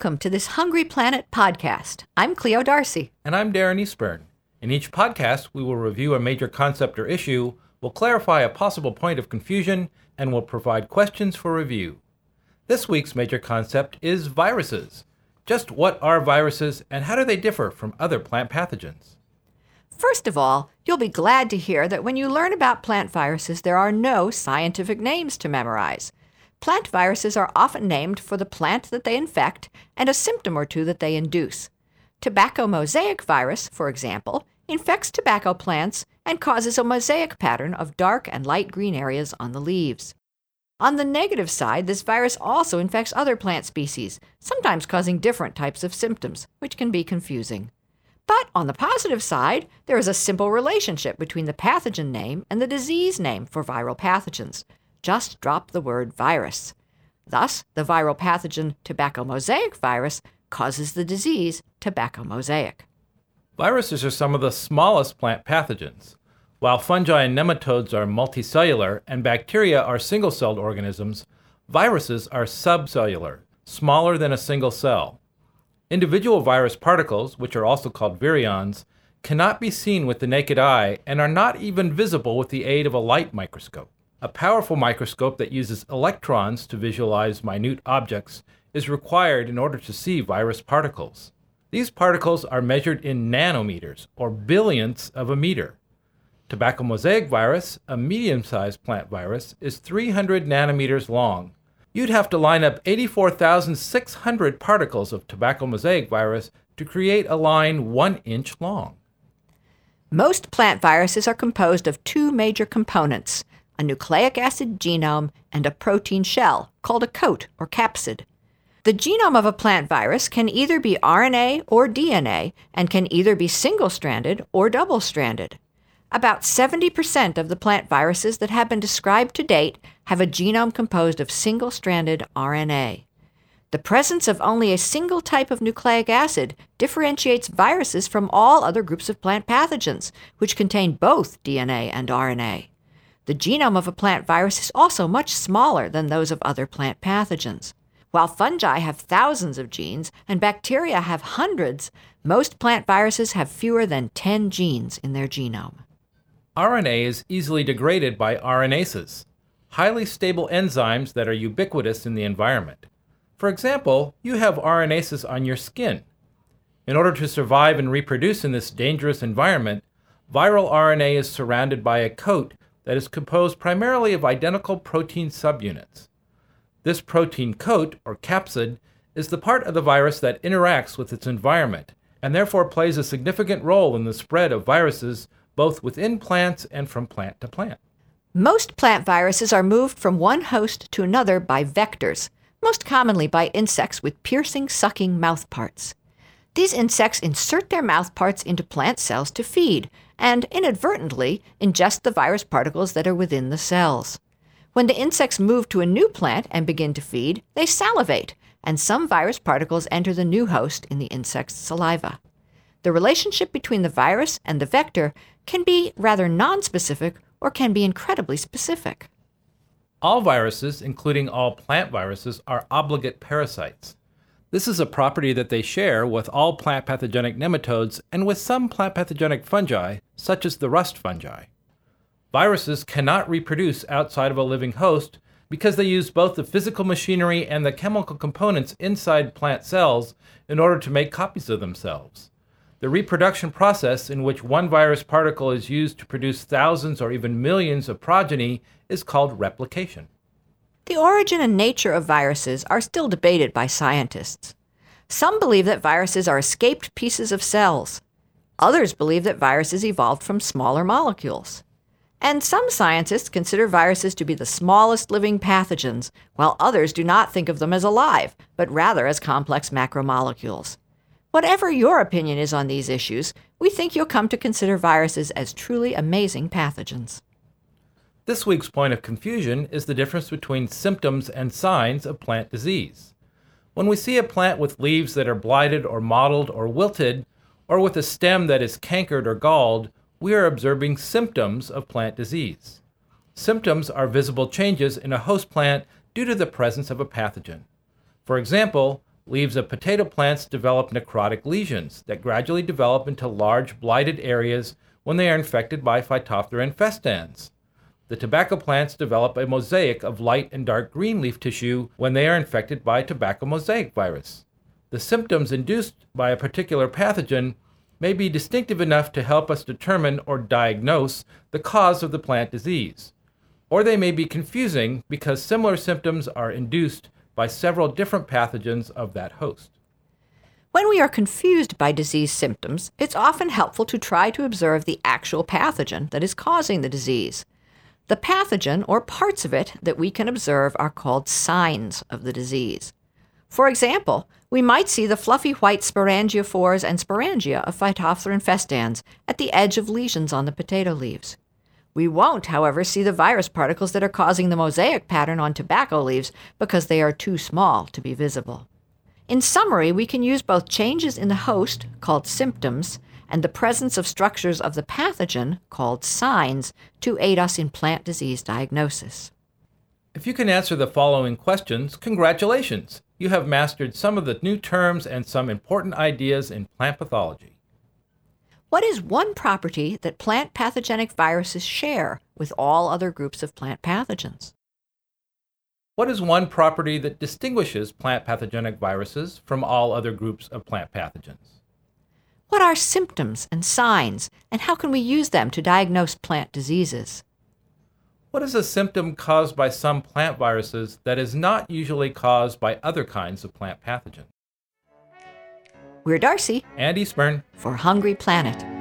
Welcome to this Hungry Planet podcast. I'm Cleo Darcy. And I'm Darren Eastburn. In each podcast, we will review a major concept or issue, will clarify a possible point of confusion, and will provide questions for review. This week's major concept is viruses. Just what are viruses and how do they differ from other plant pathogens? First of all, you'll be glad to hear that when you learn about plant viruses, there are no scientific names to memorize. Plant viruses are often named for the plant that they infect and a symptom or two that they induce. Tobacco mosaic virus, for example, infects tobacco plants and causes a mosaic pattern of dark and light green areas on the leaves. On the negative side, this virus also infects other plant species, sometimes causing different types of symptoms, which can be confusing. But on the positive side, there is a simple relationship between the pathogen name and the disease name for viral pathogens. Just drop the word virus. Thus, the viral pathogen tobacco mosaic virus causes the disease tobacco mosaic. Viruses are some of the smallest plant pathogens. While fungi and nematodes are multicellular and bacteria are single-celled organisms, viruses are subcellular, smaller than a single cell. Individual virus particles, which are also called virions, cannot be seen with the naked eye and are not even visible with the aid of a light microscope. A powerful microscope that uses electrons to visualize minute objects is required in order to see virus particles. These particles are measured in nanometers, or billionths of a meter. Tobacco mosaic virus, a medium-sized plant virus, is 300 nanometers long. You'd have to line up 84,600 particles of tobacco mosaic virus to create a line 1 inch long. Most plant viruses are composed of two major components, a nucleic acid genome and a protein shell, called a coat or capsid. The genome of a plant virus can either be RNA or DNA and can either be single-stranded or double-stranded. About 70% of the plant viruses that have been described to date have a genome composed of single-stranded RNA. The presence of only a single type of nucleic acid differentiates viruses from all other groups of plant pathogens, which contain both DNA and RNA. The genome of a plant virus is also much smaller than those of other plant pathogens. While fungi have thousands of genes and bacteria have hundreds, most plant viruses have fewer than 10 genes in their genome. RNA is easily degraded by RNases, highly stable enzymes that are ubiquitous in the environment. For example, you have RNases on your skin. In order to survive and reproduce in this dangerous environment, viral RNA is surrounded by a coat that is composed primarily of identical protein subunits. This protein coat, or capsid, is the part of the virus that interacts with its environment, and therefore plays a significant role in the spread of viruses both within plants and from plant to plant. Most plant viruses are moved from one host to another by vectors, most commonly by insects with piercing, sucking mouthparts. These insects insert their mouthparts into plant cells to feed, and inadvertently ingest the virus particles that are within the cells. When the insects move to a new plant and begin to feed, they salivate, and some virus particles enter the new host in the insect's saliva. The relationship between the virus and the vector can be rather nonspecific or can be incredibly specific. All viruses, including all plant viruses, are obligate parasites. This is a property that they share with all plant pathogenic nematodes and with some plant pathogenic fungi, such as the rust fungi. Viruses cannot reproduce outside of a living host because they use both the physical machinery and the chemical components inside plant cells in order to make copies of themselves. The reproduction process, in which one virus particle is used to produce thousands or even millions of progeny, is called replication. The origin and nature of viruses are still debated by scientists. Some believe that viruses are escaped pieces of cells. Others believe that viruses evolved from smaller molecules. And some scientists consider viruses to be the smallest living pathogens, while others do not think of them as alive, but rather as complex macromolecules. Whatever your opinion is on these issues, we think you'll come to consider viruses as truly amazing pathogens. This week's point of confusion is the difference between symptoms and signs of plant disease. When we see a plant with leaves that are blighted or mottled or wilted, or with a stem that is cankered or galled, we are observing symptoms of plant disease. Symptoms are visible changes in a host plant due to the presence of a pathogen. For example, Leaves of potato plants develop necrotic lesions that gradually develop into large blighted areas when they are infected by Phytophthora infestans. The tobacco plants develop a mosaic of light and dark green leaf tissue when they are infected by tobacco mosaic virus. The symptoms induced by a particular pathogen may be distinctive enough to help us determine or diagnose the cause of the plant disease. Or they may be confusing because similar symptoms are induced by several different pathogens of that host. When we are confused by disease symptoms, it's often helpful to try to observe the actual pathogen that is causing the disease. The pathogen, or parts of it, that we can observe are called signs of the disease. For example, we might see the fluffy white sporangiophores and sporangia of Phytophthora infestans at the edge of lesions on the potato leaves. We won't, however, see the virus particles that are causing the mosaic pattern on tobacco leaves because they are too small to be visible. In summary, we can use both changes in the host, called symptoms, and the presence of structures of the pathogen, called signs, to aid us in plant disease diagnosis. If you can answer the following questions, congratulations! You have mastered some of the new terms and some important ideas in plant pathology. What is one property that plant pathogenic viruses share with all other groups of plant pathogens? What is one property that distinguishes plant pathogenic viruses from all other groups of plant pathogens? What are symptoms and signs, and how can we use them to diagnose plant diseases? What is a symptom caused by some plant viruses that is not usually caused by other kinds of plant pathogens? We're Darcy and Eastburn for Hungry Planet.